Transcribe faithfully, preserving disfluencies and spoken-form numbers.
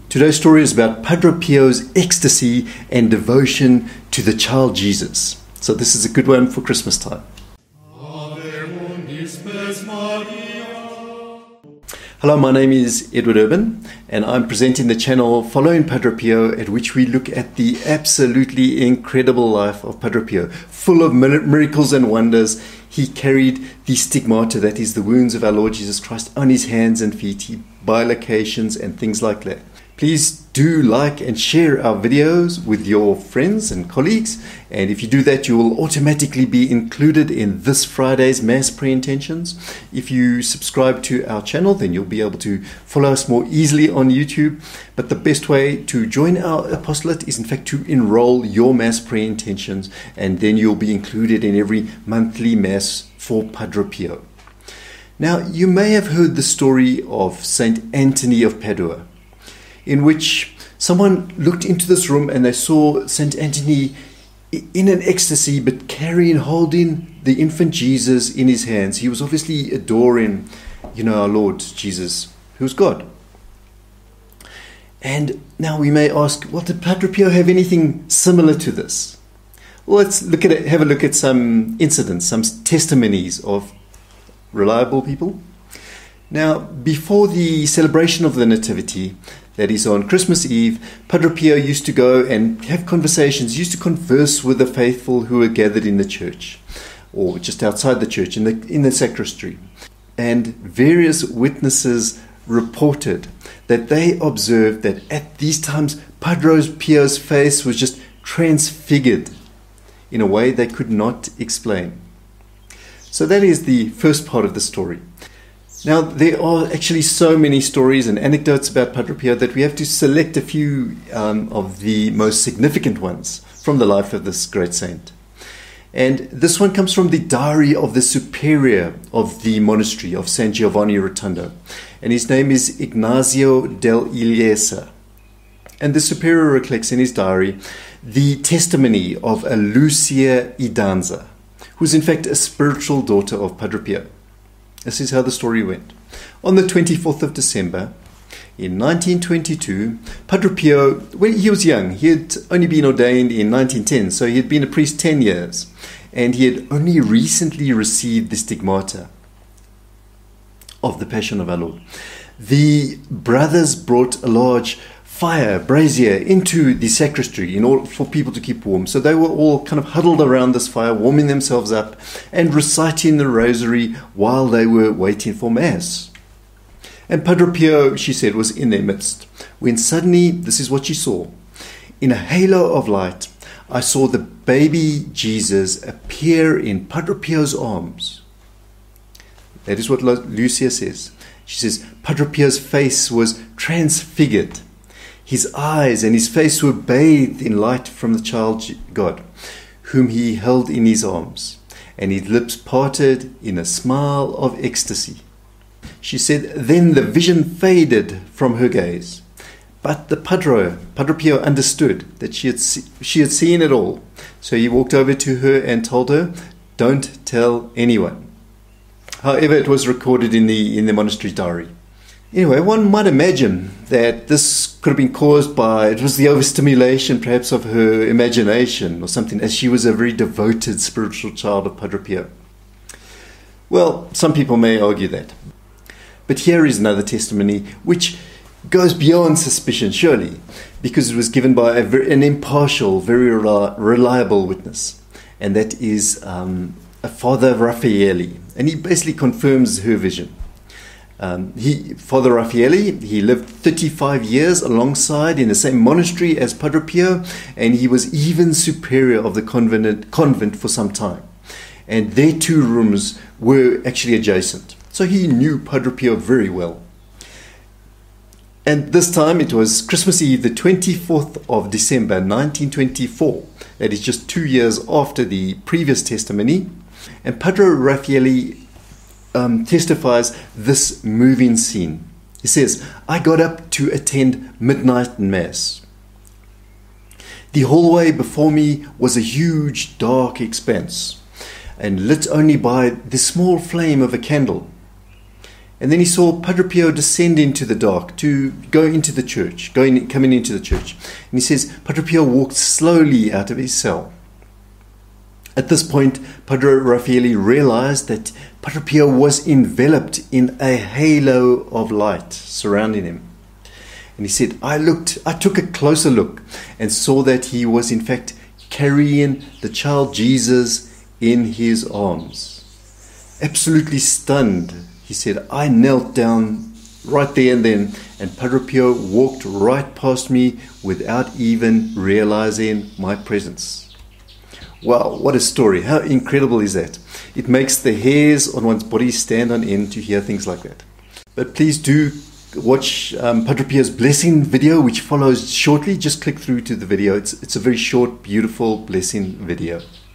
Today's story is about Padre Pio's ecstasy and devotion to the child Jesus. So this is a good one for Christmas time. Hello, my name is Edward Urban, and I'm presenting the channel Following Padre Pio, at which we look at the absolutely incredible life of Padre Pio, full of miracles and wonders. He carried the stigmata, that is the wounds of our Lord Jesus Christ, on his hands and feet, he bilocations and things like that. Please do like and share our videos with your friends and colleagues, and if you do that, you will automatically be included in this Friday's Mass Pre-Intentions. If you subscribe to our channel, then you'll be able to follow us more easily on YouTube. But the best way to join our apostolate is in fact to enroll your Mass Pre-Intentions, and then you'll be included in every monthly Mass for Padre Pio. Now, you may have heard the story of Saint Anthony of Padua, in which someone looked into this room and they saw Saint Anthony in an ecstasy, but carrying, holding the infant Jesus in his hands. He was obviously adoring, you know, our Lord Jesus, who was God. And now we may ask, well, did Padre Pio have anything similar to this? Well, let's look at it, have a look at some incidents, some testimonies of reliable people. Now, before the celebration of the Nativity, that is on Christmas Eve, Padre Pio used to go and have conversations, used to converse with the faithful who were gathered in the church, or just outside the church, in the, in the sacristy. And various witnesses reported that they observed that at these times, Padre Pio's face was just transfigured in a way they could not explain. So that is the first part of the story. Now, there are actually so many stories and anecdotes about Padre Pio that we have to select a few um, of the most significant ones from the life of this great saint. And this one comes from the diary of the superior of the monastery of San Giovanni Rotondo. And his name is Ignazio del Iglesias. And the superior recollects in his diary the testimony of a Lucia Idanza, who was in fact a spiritual daughter of Padre Pio. This is how the story went. On the twenty-fourth of December, in nineteen twenty-two, Padre Pio, when he was young, he had only been ordained in nineteen ten, so he had been a priest ten years, and he had only recently received the stigmata of the Passion of our Lord. The brothers brought a large fire, brazier, into the sacristy in order for people to keep warm. So they were all kind of huddled around this fire, warming themselves up and reciting the rosary while they were waiting for Mass. And Padre Pio, she said, was in their midst, when suddenly, this is what she saw. In a halo of light, I saw the baby Jesus appear in Padre Pio's arms. That is what Lucia says. She says, Padre Pio's face was transfigured. His eyes and his face were bathed in light from the child God, whom he held in his arms, and his lips parted in a smile of ecstasy. She said, then the vision faded from her gaze. But the Padre, Padre Pio understood that she had, se- she had seen it all. So he walked over to her and told her, don't tell anyone. However, it was recorded in the, in the monastery diary. Anyway, one might imagine that this could have been caused by, it was the overstimulation perhaps of her imagination or something, as she was a very devoted spiritual child of Padre Pio. Well, some people may argue that. But here is another testimony which goes beyond suspicion, surely, because it was given by a very, an impartial, very reliable witness, and that is um, a Father Raffaelli, and he basically confirms her vision. Um, he, Father Raffaelli, he lived thirty-five years alongside in the same monastery as Padre Pio, and he was even superior of the convent, convent for some time. And their two rooms were actually adjacent. So he knew Padre Pio very well. And this time it was Christmas Eve, the twenty-fourth of December, nineteen twenty-four. That is just two years after the previous testimony. And Padre Raffaelli Um, testifies this moving scene. He says, I got up to attend midnight Mass. The hallway before me was a huge dark expanse, and lit only by the small flame of a candle. And then he saw Padre Pio descend into the dark to go into the church, going, coming into the church. And he says, Padre Pio walked slowly out of his cell. At this point, Padre Raffaele realized that Padre Pio was enveloped in a halo of light surrounding him. And he said, I looked, I took a closer look and saw that he was in fact carrying the child Jesus in his arms. Absolutely stunned, he said, I knelt down right there and then, and Padre Pio walked right past me without even realizing my presence. Wow, what a story. How incredible is that? It makes the hairs on one's body stand on end to hear things like that. But please do watch um, Padre Pio's blessing video, which follows shortly. Just click through to the video. It's, it's a very short, beautiful blessing video.